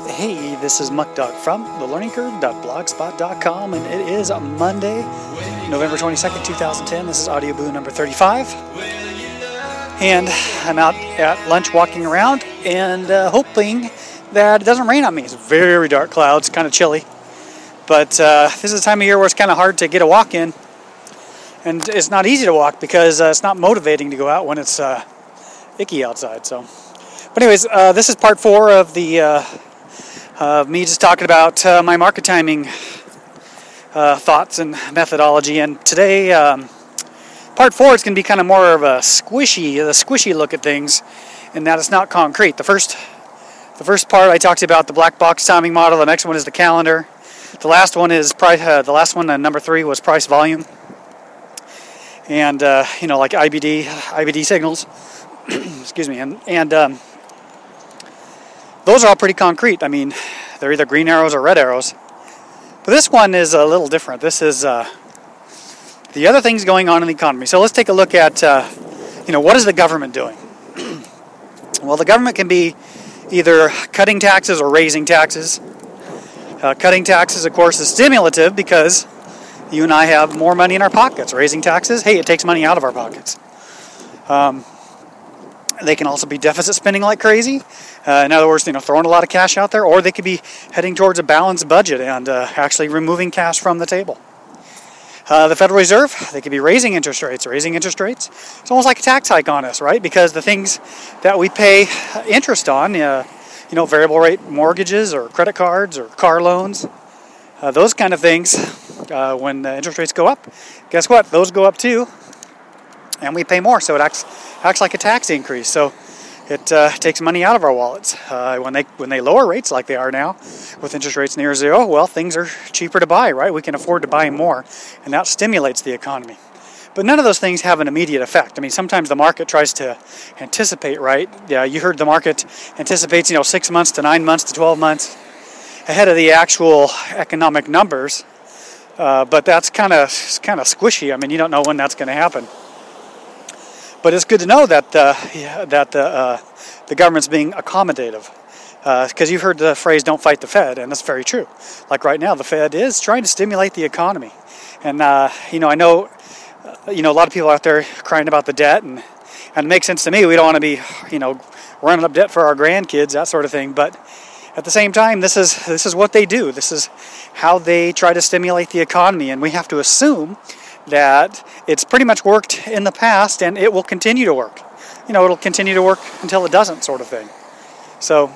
Hey, this is Muck Dog from thelearningcurve.blogspot.com, and it is Monday, November 22nd, 2010. This is Audio Boo number 35. And I'm out at lunch walking around and hoping that it doesn't rain on me. It's very dark clouds, kind of chilly. But this is the time of year where it's kind of hard to get a walk in. And it's not easy to walk because it's not motivating to go out when it's icky outside. But anyways, this is part 4 of the me just talking about my market timing thoughts and methodology. And today, part 4 is going to be kind of more of a squishy look at things, in that it's not concrete. The first part I talked about the black box timing model. The next one is the calendar. The last one is price. The last one, number 3, was price volume. And like IBD signals. Excuse me. And those are all pretty concrete. I mean, they're either green arrows or red arrows. But this one is a little different. This is the other things going on in the economy. So let's take a look at, what is the government doing? Well, the government can be either cutting taxes or raising taxes. Cutting taxes, of course, is stimulative because you and I have more money in our pockets. Raising taxes, hey, it takes money out of our pockets. They can also be deficit spending like crazy. In other words, throwing a lot of cash out there, or they could be heading towards a balanced budget and actually removing cash from the table. The Federal Reserve, they could be raising interest rates. It's almost like a tax hike on us, right? Because the things that we pay interest on, variable rate mortgages or credit cards or car loans, those kind of things, when the interest rates go up, guess what? Those go up too, and we pay more. So it acts like a tax increase. So it takes money out of our wallets. When they lower rates like they are now, with interest rates near zero, well, things are cheaper to buy, right? We can afford to buy more, and that stimulates the economy. But none of those things have an immediate effect. I mean, sometimes the market tries to anticipate, right? Yeah, you heard the market anticipates, 6 months to 9 months to 12 months ahead of the actual economic numbers. But that's kind of squishy. I mean, you don't know when that's going to happen. But it's good to know that the government's being accommodative, because you've heard the phrase "don't fight the Fed," and that's very true. Like right now, the Fed is trying to stimulate the economy, and I know a lot of people out there crying about the debt, and it makes sense to me. We don't want to be running up debt for our grandkids, that sort of thing. But at the same time, this is what they do. This is how they try to stimulate the economy, and we have to assume that it's pretty much worked in the past and it will continue to work. It'll continue to work until it doesn't, sort of thing. So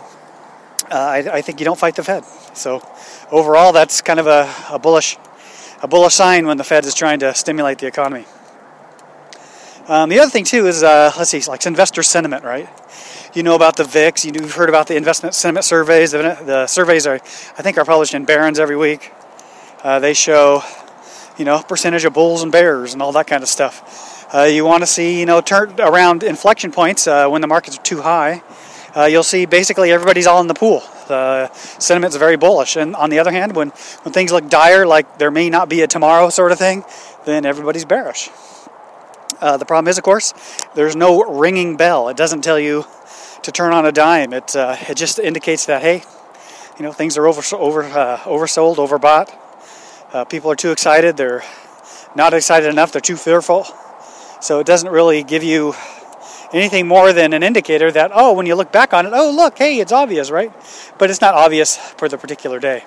I think you don't fight the Fed. So overall, that's kind of a bullish sign when the Fed is trying to stimulate the economy. The other thing too is like investor sentiment, right? You know about the VIX. You've heard about the investment sentiment surveys. The surveys are published in Barron's every week. They show percentage of bulls and bears and all that kind of stuff. You want to see, turn around inflection points when the markets are too high. You'll see basically everybody's all in the pool. The sentiment's very bullish. And on the other hand, when things look dire, like there may not be a tomorrow sort of thing, then everybody's bearish. The problem is, of course, there's no ringing bell. It doesn't tell you to turn on a dime. It just indicates that, hey, things are oversold, overbought. People are too excited. They're not excited enough. They're too fearful. So it doesn't really give you anything more than an indicator that, when you look back on it, look, hey, it's obvious, right? But it's not obvious for the particular day.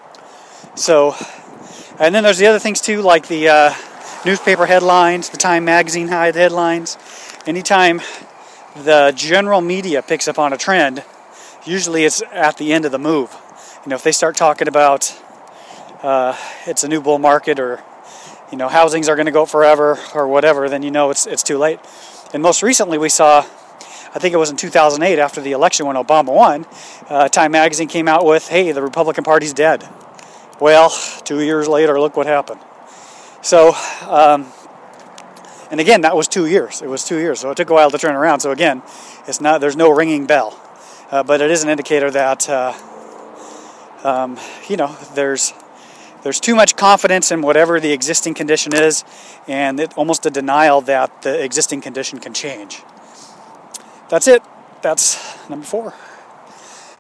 So, and then there's the other things too, like the newspaper headlines, the Time magazine headlines. Anytime the general media picks up on a trend, usually it's at the end of the move. If they start talking about it's a new bull market, or housings are going to go forever, or whatever, then it's too late. And most recently we saw, I think it was in 2008 after the election when Obama won, Time magazine came out with, hey, the Republican Party's dead. Well, 2 years later, look what happened. So, and again, that was 2 years. It was 2 years, so it took a while to turn around. So again, there's no ringing bell, but it is an indicator that there's too much confidence in whatever the existing condition is, and almost a denial that the existing condition can change. That's it. That's number 4.